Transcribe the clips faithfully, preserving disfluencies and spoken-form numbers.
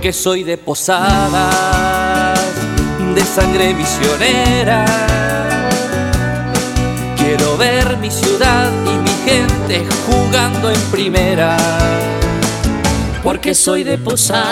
porque soy de Posadas, de sangre misionera. Quiero ver mi ciudad y mi gente jugando en primera. Porque soy de Posadas,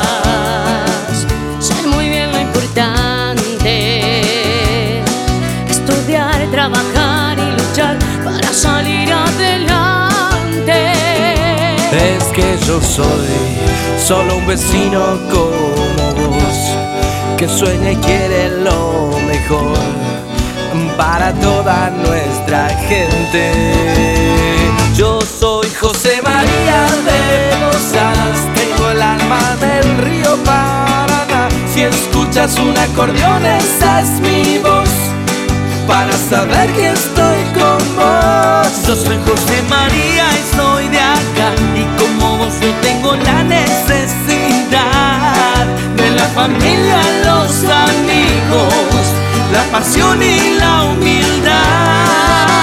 sé muy bien lo importante: estudiar, trabajar y luchar para salir adelante. Es que yo soy solo un vecino como vos, que sueña y quiere lo mejor para toda nuestra gente. Yo soy José María de Posadas, tengo el alma del río Paraná. Si escuchas un acordeón, esa es mi voz, para saber que estoy con vos. Yo soy José María y soy de acá, y como vos yo tengo la necesidad de la familia, los amigos, la pasión y la humildad.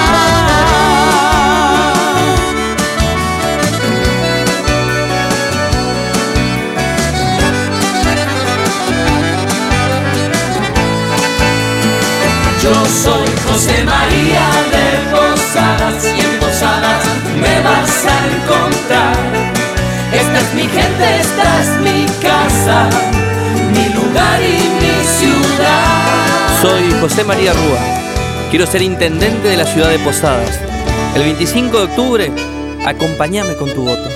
Yo soy José María de Posadas, y en Posadas me vas a encontrar. Esta es mi gente, esta es mi casa, mi lugar y mi ciudad. Soy José María Rúa, quiero ser intendente de la ciudad de Posadas. El veinticinco de octubre, acompáñame con tu voto.